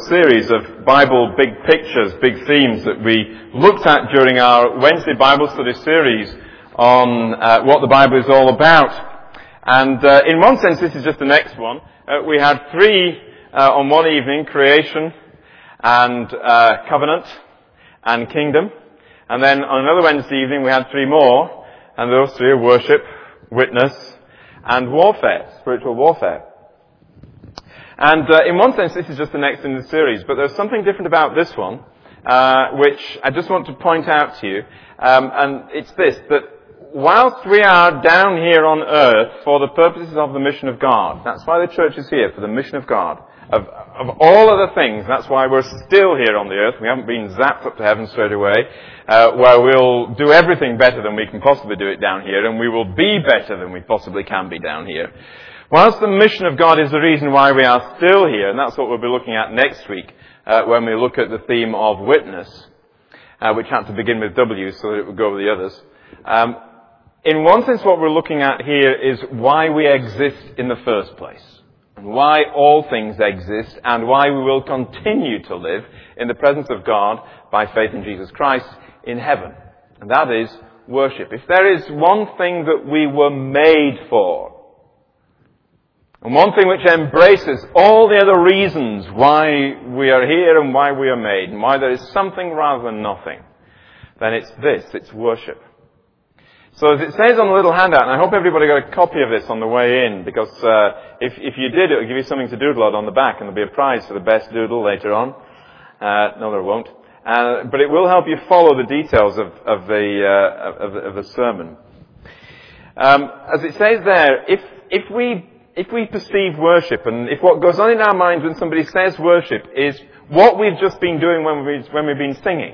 series of Bible big pictures, big themes that we looked at during our Wednesday Bible study series on what the Bible is all about. And in one sense, this is just the next one. We had three on one evening: creation and covenant and kingdom. And then on another Wednesday evening, we had three more, and those three are worship, witness, and warfare, spiritual warfare. And in one sense, this is just the next in the series, but there's something different about this one, which I just want to point out to you. And it's this, that whilst we are down here on earth for the purposes of the mission of God, that's why the church is here, for the mission of God, of all other things, that's why we're still here on the earth. We haven't been zapped up to heaven straight away, where we'll do everything better than we can possibly do it down here, and we will be better than we possibly can be down here. Whilst the mission of God is the reason why we are still here, and that's what we'll be looking at next week when we look at the theme of witness, which had to begin with W so that it would go over the others. In one sense, what we're looking at here is why we exist in the first place, and why all things exist, and why we will continue to live in the presence of God by faith in Jesus Christ in heaven. And that is worship. If there is one thing that we were made for, and one thing which embraces all the other reasons why we are here and why we are made, and why there is something rather than nothing, then it's this, it's worship. So as it says on the little handout, and I hope everybody got a copy of this on the way in, because if you did, it will give you something to doodle on the back, and there'll be a prize for the best doodle later on. No, there won't. But it will help you follow the details of the sermon. As it says there, if we perceive worship, and if what goes on in our minds when somebody says worship is what we've just been doing when we've been singing,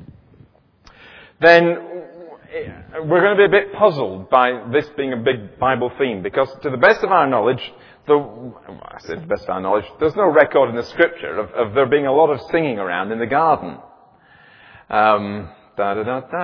then we're going to be a bit puzzled by this being a big Bible theme, because to the best of our knowledge, I say to the best of our knowledge, there's no record in the Scripture of there being a lot of singing around in the garden. I've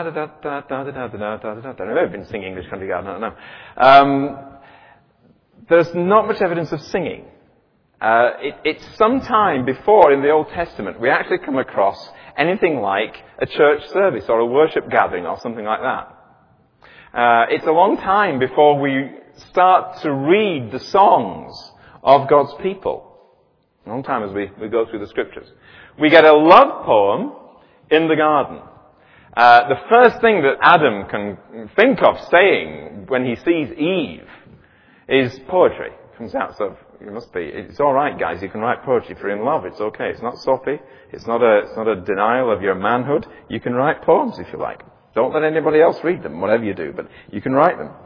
never been singing English Country Garden, I don't know. There's not much evidence of singing. It's some time before in the Old Testament we actually come across anything like a church service or a worship gathering or something like that. It's a long time before we start to read the songs of God's people. A long time as we go through the Scriptures. We get a love poem in the garden. The first thing that Adam can think of saying when he sees Eve is poetry. Comes out, so it's alright guys, you can write poetry if you're in love, it's okay. It's not soppy, it's not a denial of your manhood. You can write poems if you like. Don't let anybody else read them, whatever you do, but you can write them.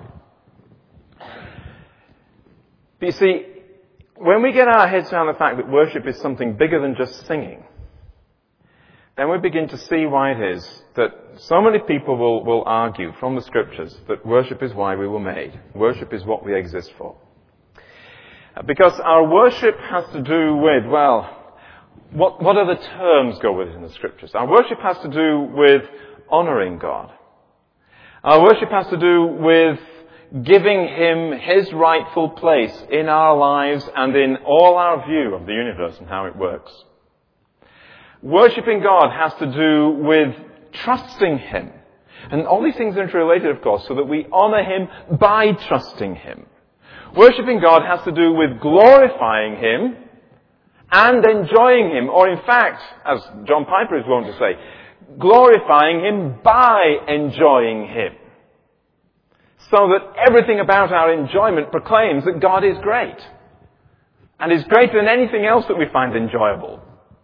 But you see, when we get our heads around the fact that worship is something bigger than just singing, then we begin to see why it is that so many people will argue from the Scriptures that worship is why we were made. Worship is what we exist for. Because our worship has to do with, well, what other terms go with it in the Scriptures? Our worship has to do with honouring God. Our worship has to do with giving Him His rightful place in our lives and in all our view of the universe and how it works. Worshipping God has to do with trusting Him. And all these things are interrelated, of course, so that we honour Him by trusting Him. Worshipping God has to do with glorifying Him and enjoying Him, or in fact, as John Piper is wont to say, glorifying Him by enjoying Him. So that everything about our enjoyment proclaims that God is great. And is greater than anything else that we find enjoyable.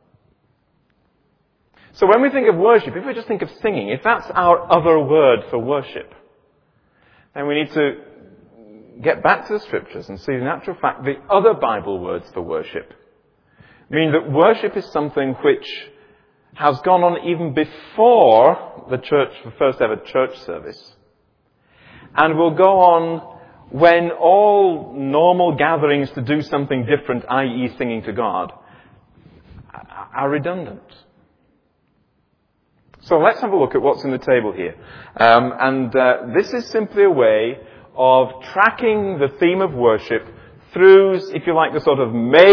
So when we think of worship, if we just think of singing, if that's our other word for worship, then we need to get back to the Scriptures and see the natural fact the other Bible words for worship mean that worship is something which has gone on even before the first ever church service, and will go on when all normal gatherings to do something different, i.e. singing to God, are redundant. So let's have a look at what's in the table here. This is simply a way of tracking the theme of worship through, if you like, the sort of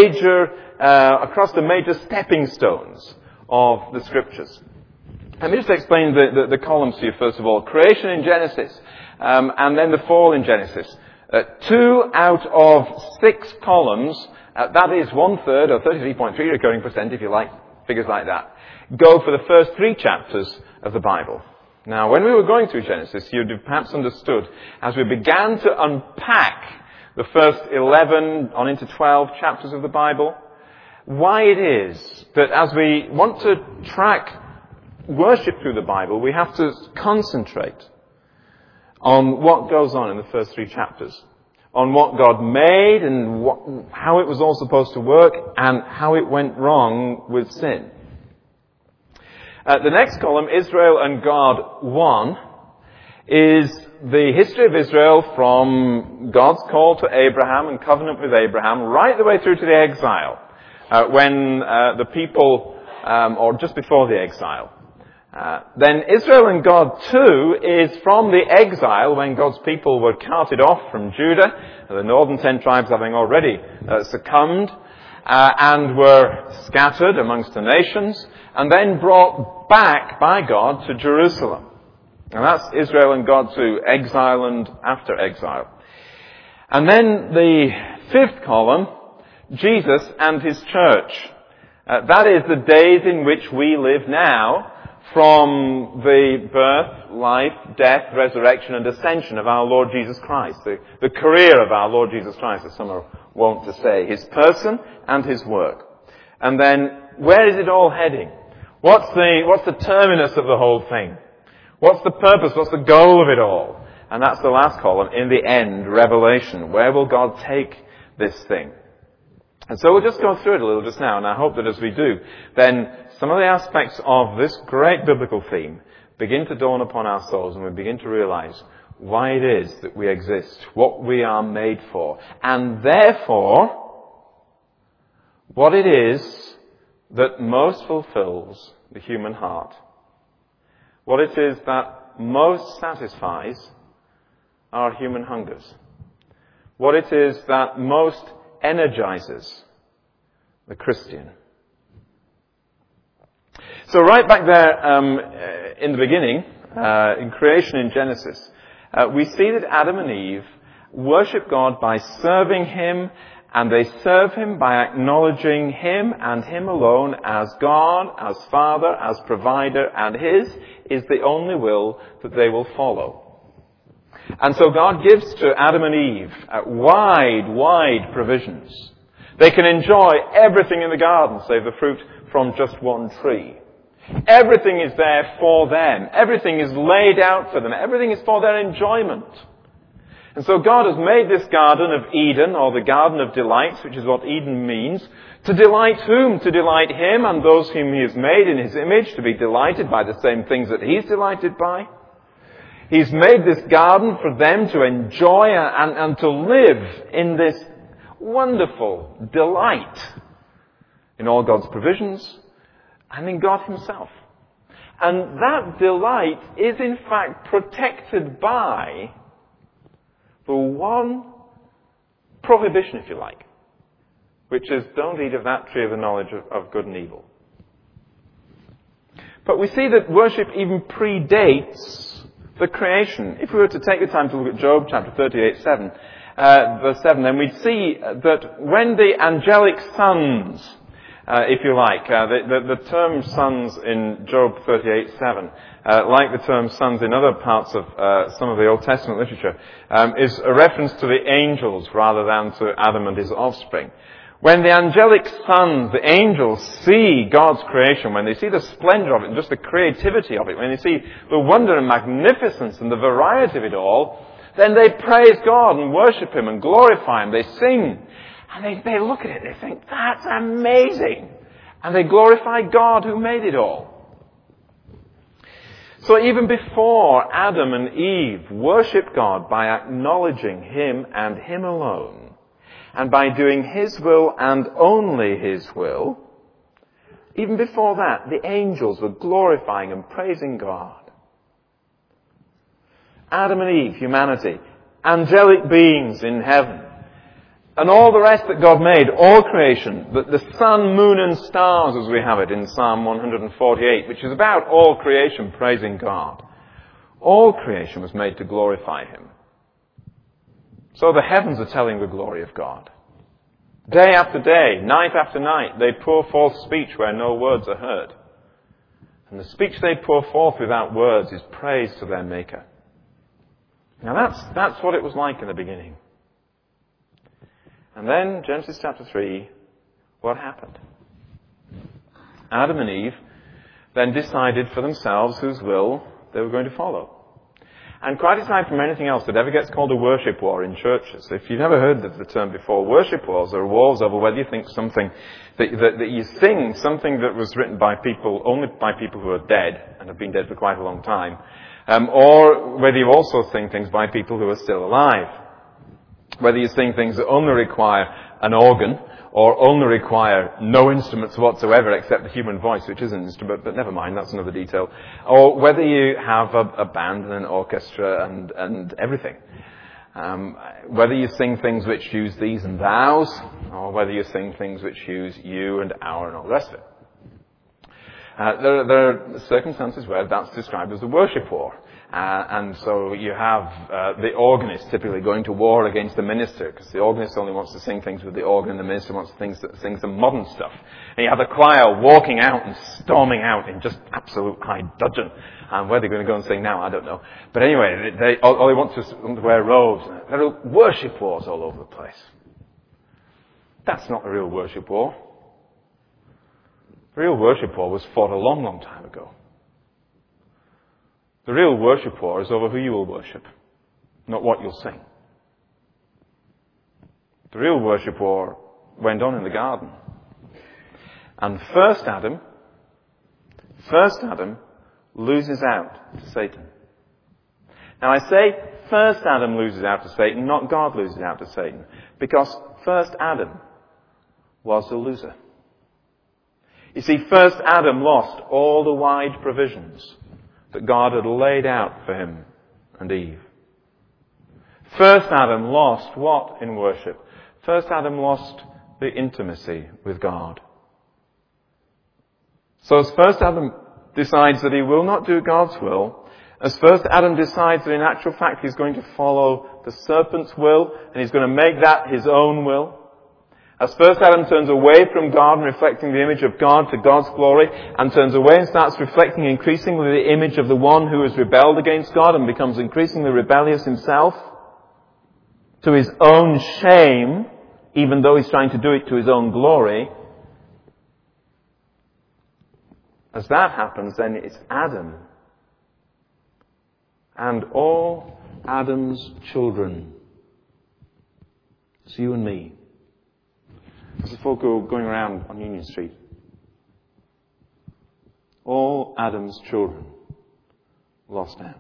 across the major stepping stones of the Scriptures. Let me just explain the columns to you first of all. Creation in Genesis, and then the fall in Genesis. 2 out of 6 columns, that is 1/3 or 33.3 recurring percent, if you like, figures like that, go for the first 3 chapters of the Bible. Now, when we were going through Genesis, you'd have perhaps understood, as we began to unpack the first 11 on into 12 chapters of the Bible, why it is that as we want to track worship through the Bible, we have to concentrate on what goes on in the first 3 chapters, on what God made and how it was all supposed to work and how it went wrong with sin. The next column, Israel and God 1, is the history of Israel from God's call to Abraham and covenant with Abraham right the way through to the exile, when the people, or just before the exile. Then Israel and God 2 is from the exile when God's people were carted off from Judah, the northern 10 tribes having already succumbed, and were scattered amongst the nations, and then brought back by God to Jerusalem. And that's Israel and God 2, exile and after exile. And then the 5th column, Jesus and His church. That is the days in which we live now, from the birth, life, death, resurrection and ascension of our Lord Jesus Christ. The career of our Lord Jesus Christ, as some are wont to say. His person and His work. And then, where is it all heading? What's the terminus of the whole thing? What's the purpose? What's the goal of it all? And that's the last column, in the end, Revelation. Where will God take this thing? And so we'll just go through it a little just now, and I hope that as we do, then some of the aspects of this great biblical theme begin to dawn upon our souls, and we begin to realize why it is that we exist, what we are made for, and therefore, what it is that most fulfills the human heart. What it is that most satisfies our human hungers. What it is that most energizes the Christian. So right back there in the beginning, in creation in Genesis, we see that Adam and Eve worship God by serving Him, and they serve Him by acknowledging Him and Him alone as God, as Father, as Provider, and His is the only will that they will follow. And so God gives to Adam and Eve wide provisions. They can enjoy everything in the garden save the fruit from just one tree. Everything is there for them. Everything is laid out for them. Everything is for their enjoyment. And so God has made this Garden of Eden, or the Garden of Delights, which is what Eden means, to delight whom? To delight Him and those whom He has made in His image, to be delighted by the same things that He's delighted by. He's made this garden for them to enjoy and to live in this wonderful delight in all God's provisions and in God Himself. And that delight is in fact protected by the one prohibition, if you like, which is don't eat of that tree of the knowledge of good and evil. But we see that worship even predates the creation. If we were to take the time to look at Job chapter 38, verse 7, then we'd see that when the angelic sons, if you like, the term sons in Job 38:7, like the term sons in other parts of some of the Old Testament literature, is a reference to the angels rather than to Adam and his offspring. When the angelic sons, the angels, see God's creation, when they see the splendor of it and just the creativity of it, when they see the wonder and magnificence and the variety of it all, then they praise God and worship Him and glorify Him. They sing. And they look at it and they think, that's amazing. And they glorify God who made it all. So even before Adam and Eve worship God by acknowledging Him and Him alone, and by doing His will and only His will, even before that, the angels were glorifying and praising God. Adam and Eve, humanity, angelic beings in heaven, And all the rest that God made, all creation, the sun, moon and stars as we have it in Psalm 148, which is about all creation praising God. All creation was made to glorify Him. So the heavens are telling the glory of God. Day after day, night after night, they pour forth speech where no words are heard. And the speech they pour forth without words is praise to their Maker. Now that's what it was like in the beginning. And then, Genesis chapter 3, what happened? Adam and Eve then decided for themselves whose will they were going to follow. And quite aside from anything else that ever gets called a worship war in churches, if you've never heard of the term before, worship wars are wars over whether you think something, that you sing something that was written by people, only by people who are dead, and have been dead for quite a long time, or whether you also sing things by people who are still alive. Whether you sing things that only require an organ, or only require no instruments whatsoever except the human voice, which is an instrument, but never mind, that's another detail. Or whether you have a band and an orchestra and everything. Whether you sing things which use these and thous, or whether you sing things which use you and our and all the rest of it. There are circumstances where that's described as a worship war. And so you have the organist typically going to war against the minister, because the organist only wants to sing things with the organ, and the minister wants to sing some modern stuff. And you have the choir walking out and storming out in just absolute high dudgeon. And where they're going to go and sing now, I don't know. But anyway, they want to wear robes. There are worship wars all over the place. That's not the real worship war. The real worship war was fought a long, long time ago. The real worship war is over who you will worship, not what you'll sing. The real worship war went on in the garden. And first Adam loses out to Satan. Now I say first Adam loses out to Satan, not God loses out to Satan, because first Adam was the loser. You see, first Adam lost all the wide provisions that God had laid out for him and Eve. First Adam lost what in worship? First Adam lost the intimacy with God. So as first Adam decides that he will not do God's will, as first Adam decides that in actual fact he's going to follow the serpent's will, and he's going to make that his own will, as first Adam turns away from God and reflecting the image of God to God's glory, and turns away and starts reflecting increasingly the image of the one who has rebelled against God and becomes increasingly rebellious himself, to his own shame, even though he's trying to do it to his own glory, as that happens, then it's Adam and all Adam's children. It's you and me. There's a folk who are going around on Union Street. All Adam's children lost out.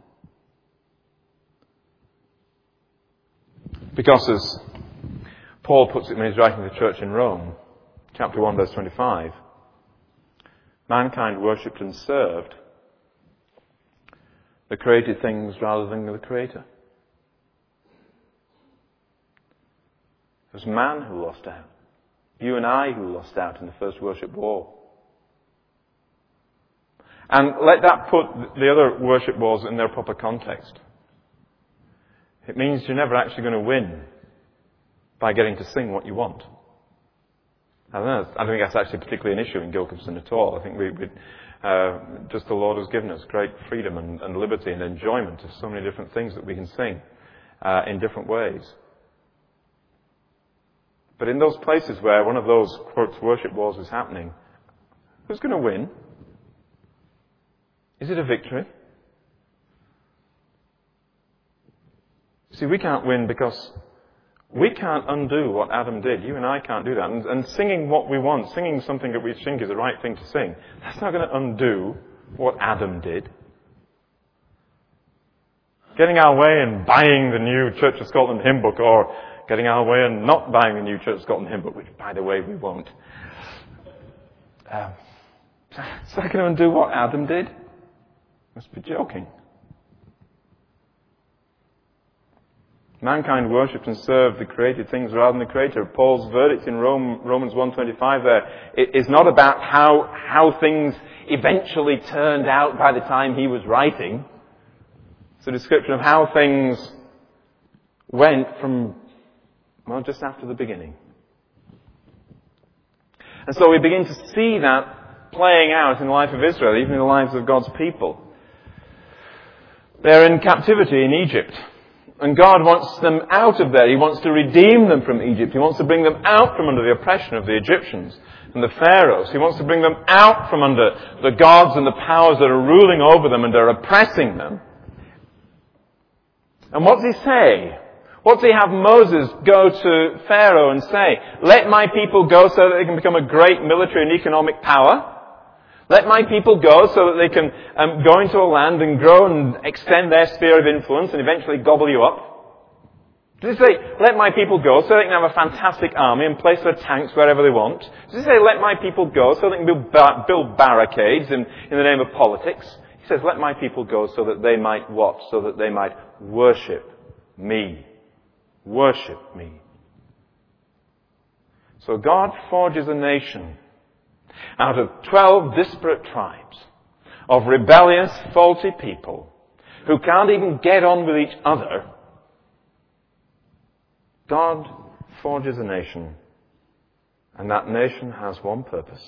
Because as Paul puts it when he's writing to the church in Rome, chapter 1, verse 25, mankind worshipped and served the created things rather than the Creator. It was man who lost out. You and I who lost out in the first worship war. And let that put the other worship wars in their proper context. It means you're never actually going to win by getting to sing what you want. I don't think that's actually particularly an issue in Gilcomston at all. I think just the Lord has given us great freedom and liberty and enjoyment of so many different things that we can sing in different ways. But in those places where one of those, quote, worship wars is happening, who's going to win? Is it a victory? See, we can't win because we can't undo what Adam did. You and I can't do that. And singing what we want, singing something that we think is the right thing to sing, that's not going to undo what Adam did. Getting our way and buying the new Church of Scotland hymn book, or getting our way and not buying the new Church of Scotland hymn book, which, by the way, we won't. Is that going to undo what Adam did? Must be joking. Mankind worshipped and served the created things rather than the Creator. Paul's verdict in Romans 1:25 there is not about how things eventually turned out by the time he was writing. It's a description of how things went from, well, just after the beginning. And so we begin to see that playing out in the life of Israel, even in the lives of God's people. They're in captivity in Egypt. And God wants them out of there. He wants to redeem them from Egypt. He wants to bring them out from under the oppression of the Egyptians and the pharaohs. He wants to bring them out from under the gods and the powers that are ruling over them and are oppressing them. And what does he say? What does he have Moses go to Pharaoh and say? Let my people go so that they can become a great military and economic power. Let my people go so that they can go into a land and grow and extend their sphere of influence and eventually gobble you up. Does he say, let my people go so they can have a fantastic army and place their tanks wherever they want? Does he say, let my people go so they can build barricades in the name of politics? He says, let my people go so that they might what? So that they might worship me. Worship me. So God forges a nation out of 12 disparate tribes of rebellious, faulty people who can't even get on with each other. God forges a nation, and that nation has one purpose,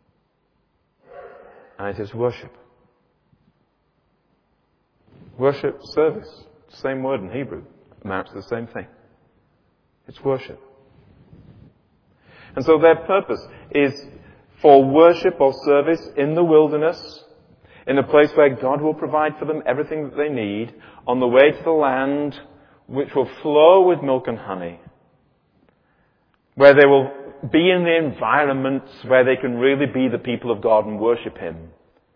and it is worship. Worship, service, same word in Hebrew, amounts to the same thing. It's worship. And so their purpose is for worship or service in the wilderness, in a place where God will provide for them everything that they need, on the way to the land which will flow with milk and honey, where they will be in the environments where they can really be the people of God and worship Him.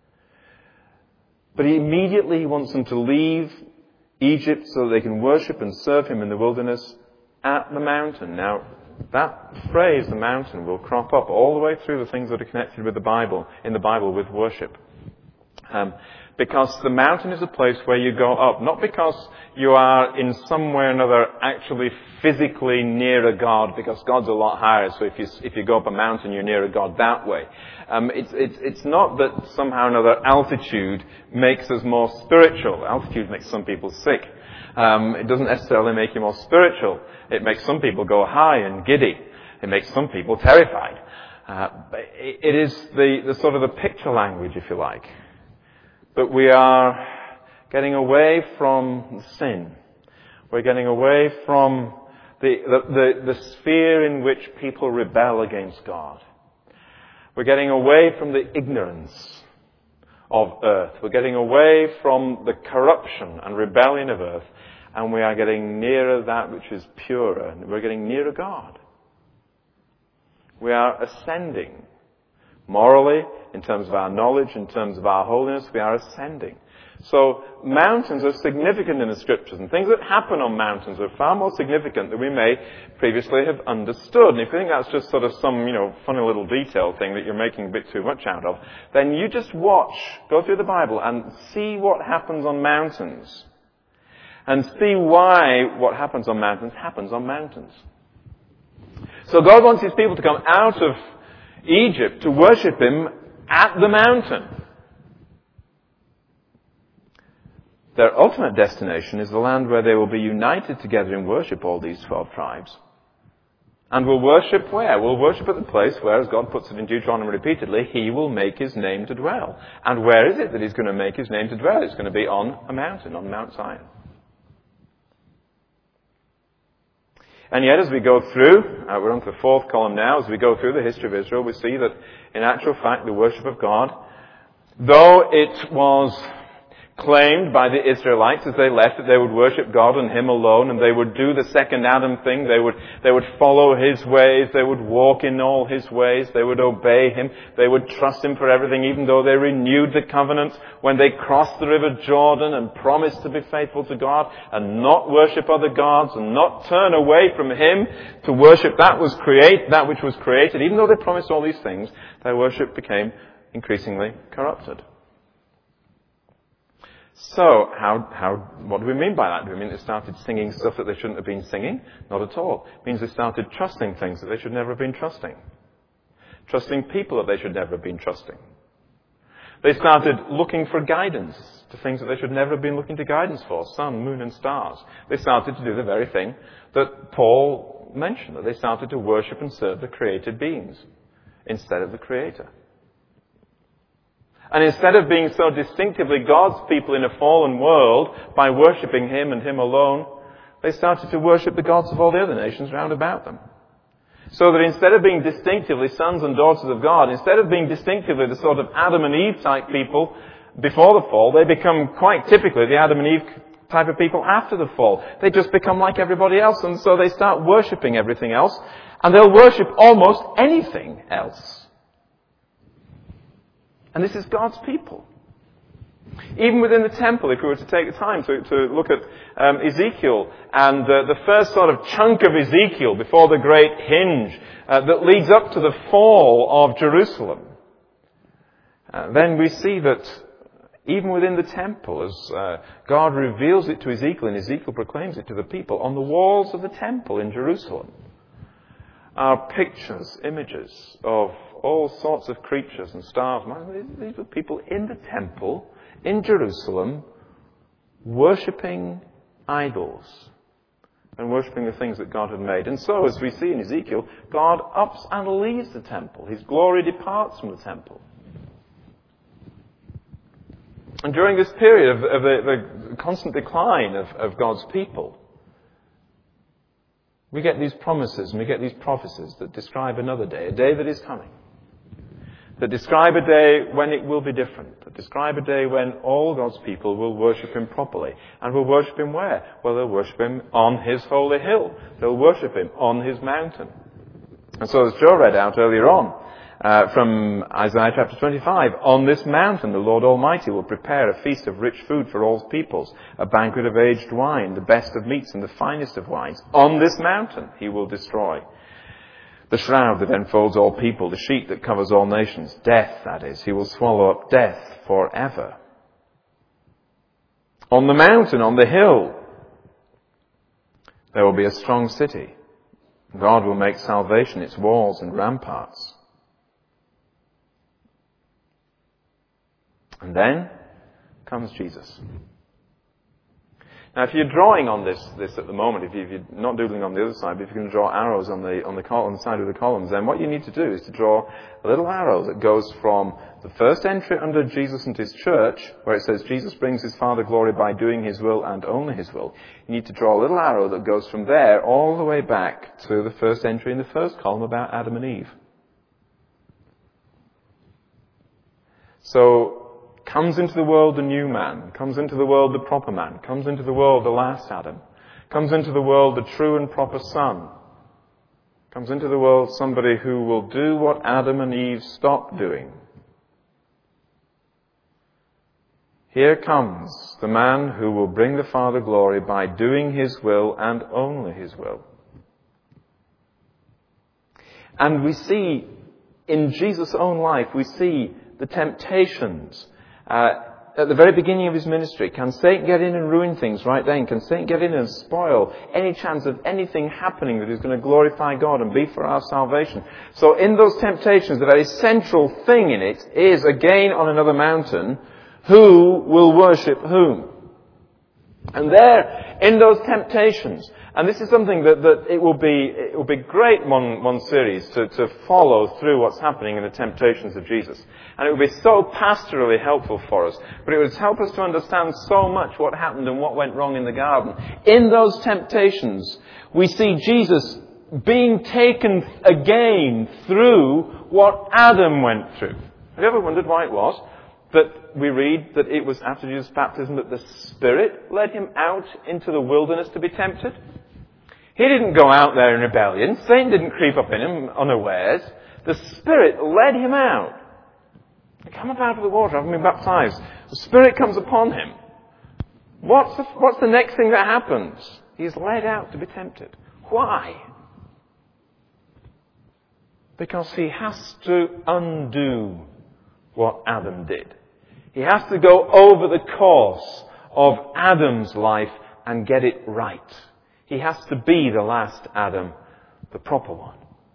But immediately He wants them to leave Egypt so that they can worship and serve Him in the wilderness at the mountain. Now, that phrase, the mountain, will crop up all the way through the things that are connected with the Bible, in the Bible with worship. Because the mountain is a place where you go up, not because you are in some way or another actually physically near a God, because God's a lot higher, so if you go up a mountain, you're near a God that way. It's not that somehow or another altitude makes us more spiritual. Altitude makes some people sick. It doesn't necessarily make you more spiritual. It makes some people go high and giddy. It makes some people terrified. It is the sort of the picture language, if you like. But we are getting away from sin. We're getting away from the sphere in which people rebel against God. We're getting away from the ignorance of earth. We're getting away from the corruption and rebellion of earth. And we are getting nearer that which is purer. And we're getting nearer God. We are ascending. Morally, in terms of our knowledge, in terms of our holiness, we are ascending. So mountains are significant in the Scriptures, and things that happen on mountains are far more significant than we may previously have understood. And if you think that's just sort of some, funny little detail thing that you're making a bit too much out of, then you just go through the Bible and see what happens on mountains. And see why what happens on mountains happens on mountains. So God wants His people to come out of Egypt to worship Him at the mountain. Their ultimate destination is the land where they will be united together in worship, all these 12 tribes. And will worship where? Will worship at the place where, as God puts it in Deuteronomy repeatedly, He will make His name to dwell. And where is it that He's going to make His name to dwell? It's going to be on a mountain, on Mount Zion. And yet, as we go through, we're on to the fourth column now, as we go through the history of Israel, we see that, in actual fact, the worship of God, though it was claimed by the Israelites as they left that they would worship God and Him alone, and they would do the second Adam thing, they would follow His ways, they would walk in all His ways, they would obey Him, they would trust Him for everything, even though they renewed the covenant when they crossed the river Jordan and promised to be faithful to God and not worship other gods and not turn away from Him to worship that which was created. Even though they promised all these things, their worship became increasingly corrupted. So, what do we mean by that? Do we mean they started singing stuff that they shouldn't have been singing? Not at all. It means they started trusting things that they should never have been trusting. Trusting people that they should never have been trusting. They started looking for guidance to things that they should never have been looking to guidance for. Sun, moon and stars. They started to do the very thing that Paul mentioned, that they started to worship and serve the created beings instead of the Creator. And instead of being so distinctively God's people in a fallen world by worshipping Him and Him alone, they started to worship the gods of all the other nations round about them. So that instead of being distinctively sons and daughters of God, instead of being distinctively the sort of Adam and Eve type people before the fall, they become quite typically the Adam and Eve type of people after the fall. They just become like everybody else, and so they start worshipping everything else, and they'll worship almost anything else. And this is God's people. Even within the temple, if we were to take the time to look at Ezekiel and the first sort of chunk of Ezekiel before the great hinge that leads up to the fall of Jerusalem, then we see that even within the temple, as God reveals it to Ezekiel and Ezekiel proclaims it to the people, on the walls of the temple in Jerusalem are pictures, images of all sorts of creatures and stars. These were people in the temple in Jerusalem worshipping idols and worshipping the things that God had made. And so, as we see in Ezekiel, God ups and leaves the temple. His glory departs from the temple. And during this period of the constant decline of God's people, we get these promises and we get these prophecies that describe another day, a day that is coming. That describe a day when it will be different. That describe a day when all God's people will worship Him properly. And will worship Him where? Well, they'll worship Him on His holy hill. They'll worship Him on His mountain. And so as Joe read out earlier on, from Isaiah chapter 25, on this mountain the Lord Almighty will prepare a feast of rich food for all peoples, a banquet of aged wine, the best of meats and the finest of wines. On this mountain He will destroy the shroud that enfolds all people, the sheet that covers all nations, death, that is. He will swallow up death forever. On the mountain, on the hill, there will be a strong city. God will make salvation its walls and ramparts. And then comes Jesus. Now, if you're drawing on this at the moment, if you're not doodling on the other side, but if you're going to draw arrows on the side of the columns, then what you need to do is to draw a little arrow that goes from the first entry under Jesus and His church, where it says Jesus brings His Father glory by doing His will and only His will. You need to draw a little arrow that goes from there all the way back to the first entry in the first column about Adam and Eve. So, comes into the world the new man, comes into the world the proper man, comes into the world the last Adam, comes into the world the true and proper Son, comes into the world somebody who will do what Adam and Eve stopped doing. Here comes the man who will bring the Father glory by doing His will and only His will. And we see in Jesus' own life, we see the temptations. At the very beginning of His ministry, can Satan get in and ruin things right then? Can Satan get in and spoil any chance of anything happening that is going to glorify God and be for our salvation? So in those temptations, the very central thing in it is, again on another mountain, who will worship whom? And there, in those temptations, and this is something that it will be great one series to follow through what's happening in the temptations of Jesus. And it will be so pastorally helpful for us. But it would help us to understand so much what happened and what went wrong in the garden. In those temptations, we see Jesus being taken again through what Adam went through. Have you ever wondered why it was that we read that it was after Jesus' baptism that the Spirit led Him out into the wilderness to be tempted? He didn't go out there in rebellion. Satan didn't creep up in Him unawares. The Spirit led Him out. He come up out of the water, having been baptized. The Spirit comes upon Him. What's the next thing that happens? He's led out to be tempted. Why? Because He has to undo what Adam did. He has to go over the course of Adam's life and get it right. He has to be the last Adam, the proper one.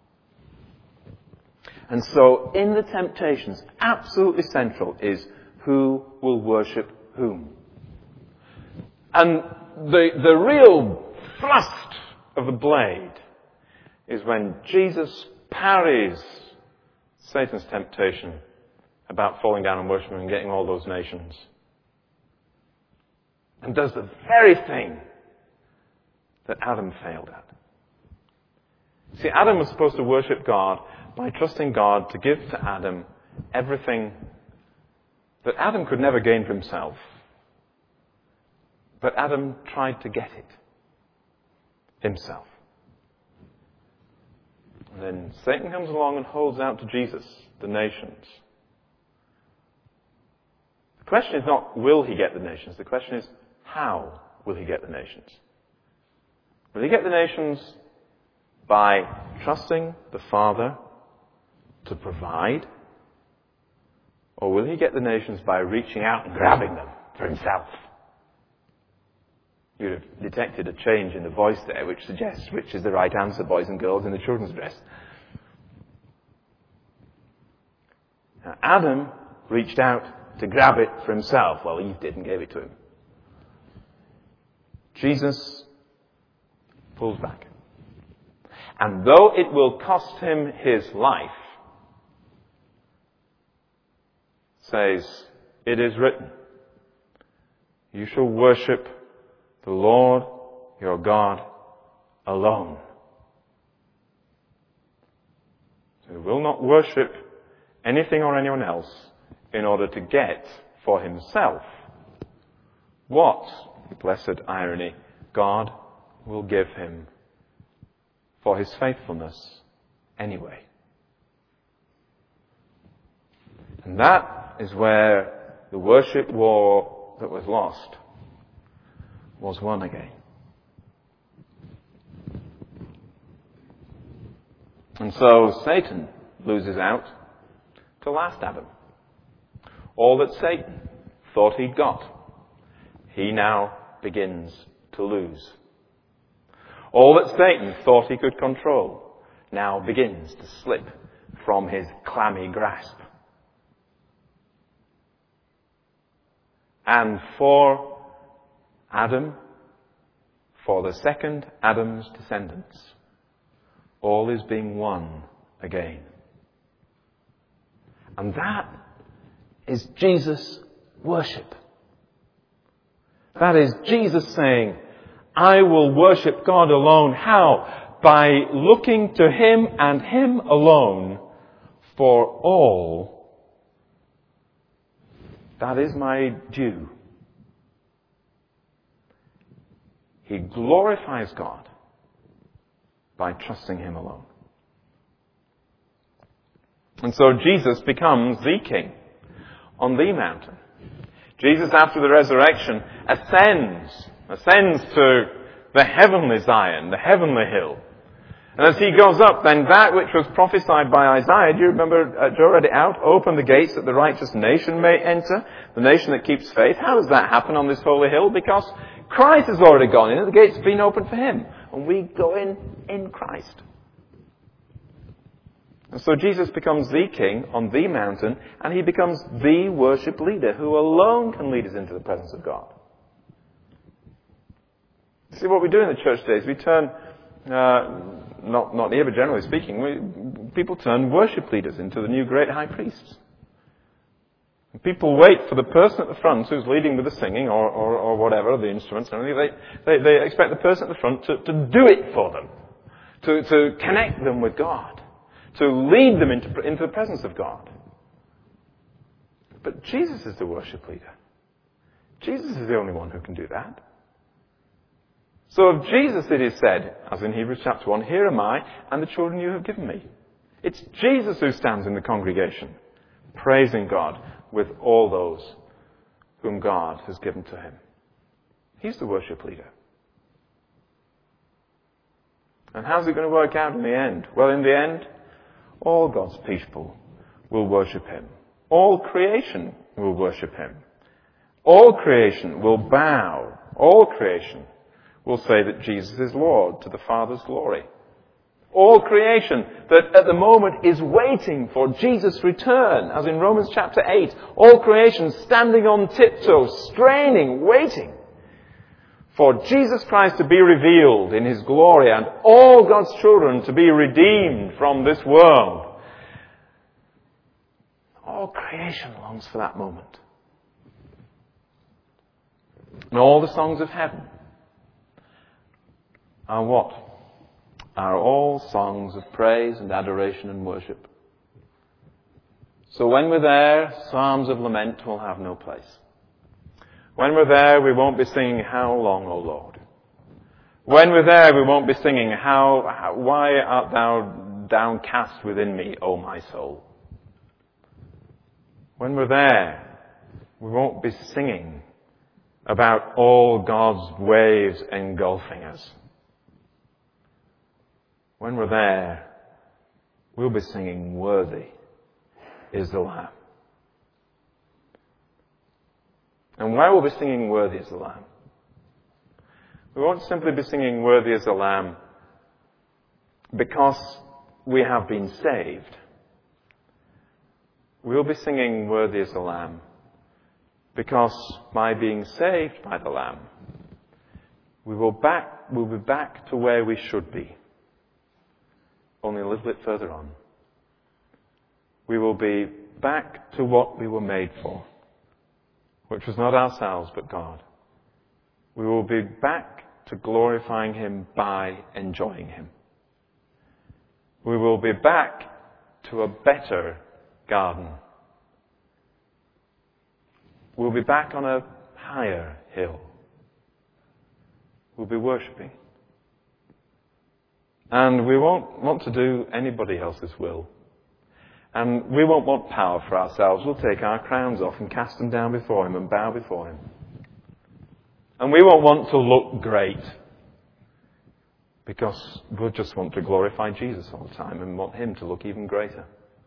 And so in the temptations, absolutely central is who will worship whom. And the real thrust of the blade is when Jesus parries Satan's temptation about falling down and worshiping and getting all those nations. And does the very thing that Adam failed at. See, Adam was supposed to worship God by trusting God to give to Adam everything that Adam could never gain for himself. But Adam tried to get it himself. And then Satan comes along and holds out to Jesus the nations. The question is not, will he get the nations? The question is, how will he get the nations? Will he get the nations by trusting the Father to provide? Or will he get the nations by reaching out and grabbing them for himself? You'd have detected a change in the voice there which suggests which is the right answer, boys and girls, in the children's address. Now, Adam reached out to grab it for himself. Well, Eve did and gave it to him. Jesus pulls back. And though it will cost him his life, says, it is written, you shall worship the Lord your God alone. So he will not worship anything or anyone else in order to get for himself what, blessed irony, God will give him for his faithfulness anyway. And that is where the worship war that was lost was won again. And so Satan loses out to last Adam. All that Satan thought he'd got, he now begins to lose. All that Satan thought he could control now begins to slip from his clammy grasp. And for Adam, for the second Adam's descendants, all is being won again. And that is Jesus' worship. That is Jesus saying, I will worship God alone. How? By looking to Him and Him alone for all that is my due. He glorifies God by trusting Him alone. And so Jesus becomes the King on the mountain. Jesus, after the resurrection, ascends to the heavenly Zion, the heavenly hill. And as he goes up, then that which was prophesied by Isaiah, do you remember, Joe read it out? Open the gates that the righteous nation may enter, the nation that keeps faith. How does that happen on this holy hill? Because Christ has already gone in and the gates have been opened for him. And we go in Christ. And so Jesus becomes the King on the mountain, and he becomes the worship leader who alone can lead us into the presence of God. See, what we do in the church today is we turn, not here, but generally speaking, people turn worship leaders into the new great high priests. And people wait for the person at the front who's leading with the singing or whatever, the instruments and everything. They expect the person at the front to do it for them, to connect them with God, to lead them into the presence of God. But Jesus is the worship leader. Jesus is the only one who can do that. So of Jesus it is said, as in Hebrews chapter 1, here am I and the children you have given me. It's Jesus who stands in the congregation, praising God with all those whom God has given to him. He's the worship leader. And how's it going to work out in the end? Well, in the end, all God's people will worship him. All creation will worship him. All creation will bow. All creation will say that Jesus is Lord to the Father's glory. All creation that at the moment is waiting for Jesus' return, as in Romans chapter 8. All creation standing on tiptoe, straining, waiting for Jesus Christ to be revealed in His glory and all God's children to be redeemed from this world. All creation longs for that moment. And all the songs of heaven are what? Are all songs of praise and adoration and worship. So when we're there, psalms of lament will have no place. When we're there, we won't be singing, "How long, O Lord?" When we're there, we won't be singing, "Why art thou downcast within me, O my soul?" When we're there, we won't be singing about all God's waves engulfing us. When we're there, we'll be singing, "Worthy is the Lamb." And why will we be singing, "Worthy is the Lamb"? We won't simply be singing, "Worthy is the Lamb," because we have been saved. We'll be singing, "Worthy is the Lamb," because by being saved by the Lamb, we'll be back to where we should be, only a little bit further on. We will be back to what we were made for, which was not ourselves but God. We will be back to glorifying Him by enjoying Him. We will be back to a better garden. We'll be back on a higher hill. We'll be worshipping. And we won't want to do anybody else's will. And we won't want power for ourselves. We'll take our crowns off and cast them down before Him and bow before Him. And we won't want to look great, because we'll just want to glorify Jesus all the time and want Him to look even greater.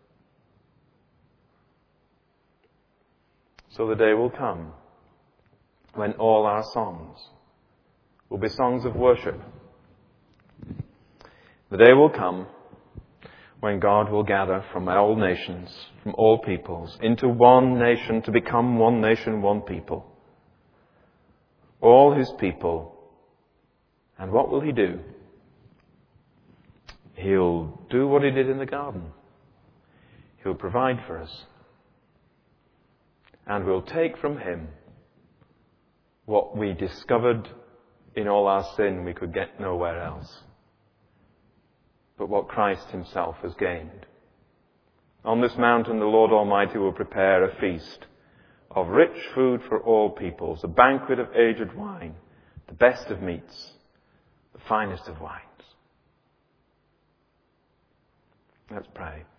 So the day will come when all our songs will be songs of worship. The day will come when God will gather from all nations, from all peoples, into one nation to become one nation, one people. All His people. And what will He do? He'll do what He did in the garden. He'll provide for us. And we'll take from Him what we discovered in all our sin we could get nowhere else, but what Christ Himself has gained. On this mountain the Lord Almighty will prepare a feast of rich food for all peoples, a banquet of aged wine, the best of meats, the finest of wines. Let's pray.